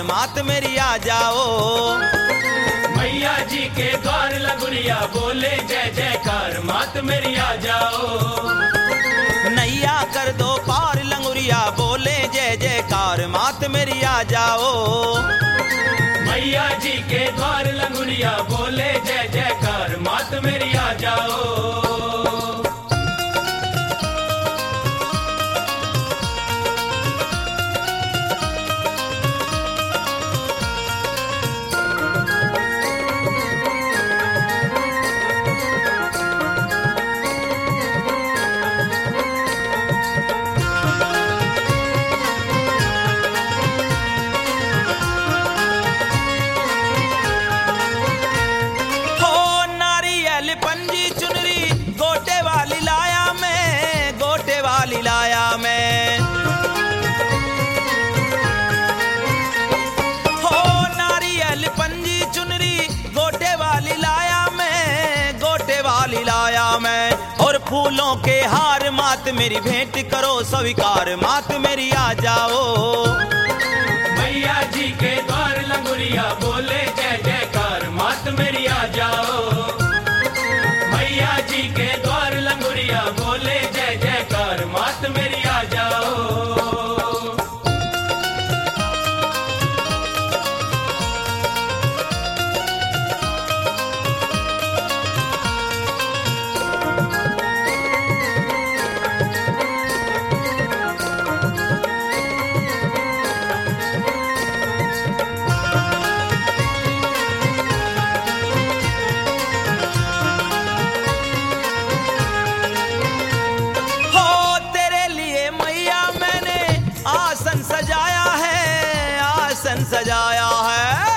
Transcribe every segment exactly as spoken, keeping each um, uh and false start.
मात मेरी आ जाओ। मैया जी के द्वार लंगुरिया बोले जय जयकार मात मेरी आ जाओ। नैया कर दो पार लंगुरिया बोले जय जयकार मात मेरी आ जाओ। मैया जी के द्वार लंगुरिया बोले जय जयकार मात मेरी आ जाओ। फूलों के हार मात मेरी भेंट करो स्वीकार मात मेरी आ जाओ। मैया जी के द्वार लंगुरिया बोले जय जयकार मात मेरी आ जाओ। मैया जी के द्वार लंगुरिया बोले जय जयकार मात मेरी आ जाओ। सजाया है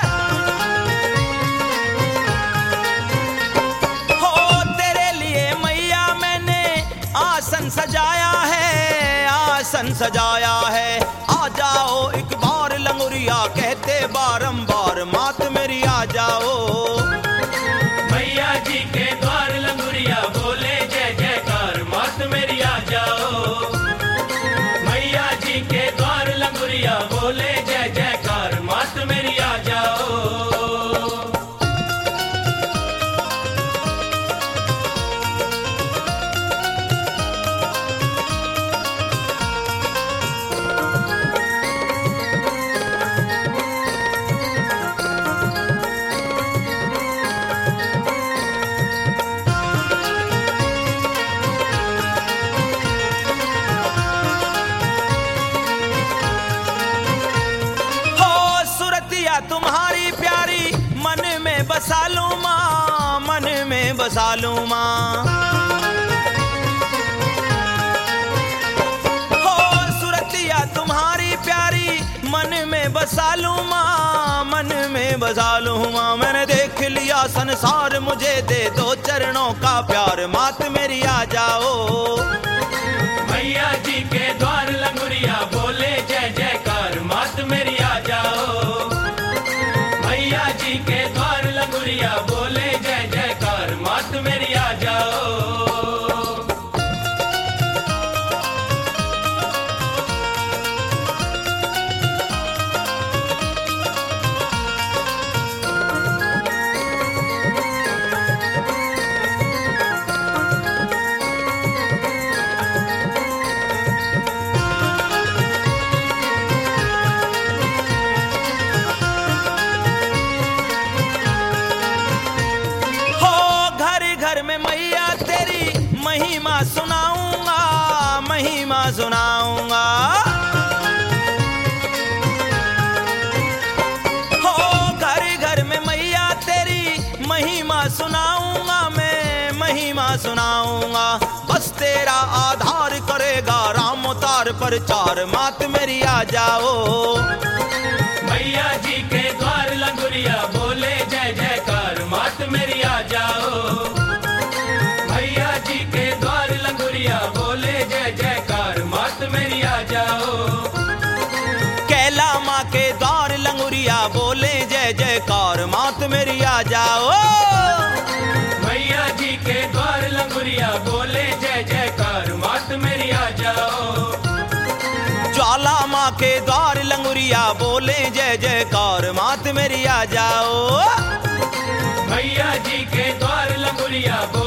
हो तेरे लिए मैया मैंने आसन सजाया है, आसन सजाया है। आ जाओ एक बार लंगुरिया कहते बारंबार मात मेरी आ जाओ। मैया जी के द्वार लंगुरिया बोले जय जयकार मात मेरी आ जाओ। मैया जी के द्वार लंगुरिया बोले जय जयकार मात मेरी आ जाओ। तुम्हारी प्यारी मन में बसा लूं मां, मन में बसा लूं मां। हो सुरतिया तुम्हारी प्यारी मन में बसा लूं मां, मन में बसा लूं मां। मैंने देख लिया संसार मुझे दे दो चरणों का प्यार मात मेरी आ जाओ। मैया जी के द्वार लंगुरिया बोले जय जयकार मात मेरी आ जाओ। मैया जी के द्वार लंगुरिया बोले जय जयकार मात मेरी आ जाओ। महिमा सुनाऊंगा, महिमा सुनाऊंगा। हो घर घर में मैया तेरी महिमा सुनाऊंगा, मैं महिमा सुनाऊंगा। बस तेरा आधार करेगा राम अवतार पर चार मात मेरी आ जाओ। मैया जी के द्वार लंगुरिया बोले जय जयकार मात मेरी आ जाओ। मैया जी के द्वार लंगुरिया बोले जय जयकार मात मेरी आ जाओ। कैला माँ के द्वार लंगुरिया बोले जय जयकार मात मेरी आ जाओ। मैया जी के द्वार लंगुरिया बोले जय जयकार मात मेरी आ जाओ। ज्वाला माँ के द्वार लंगुरिया बोले जय जयकार जाओ। मैया जी के द्वार लंगुरिया बोले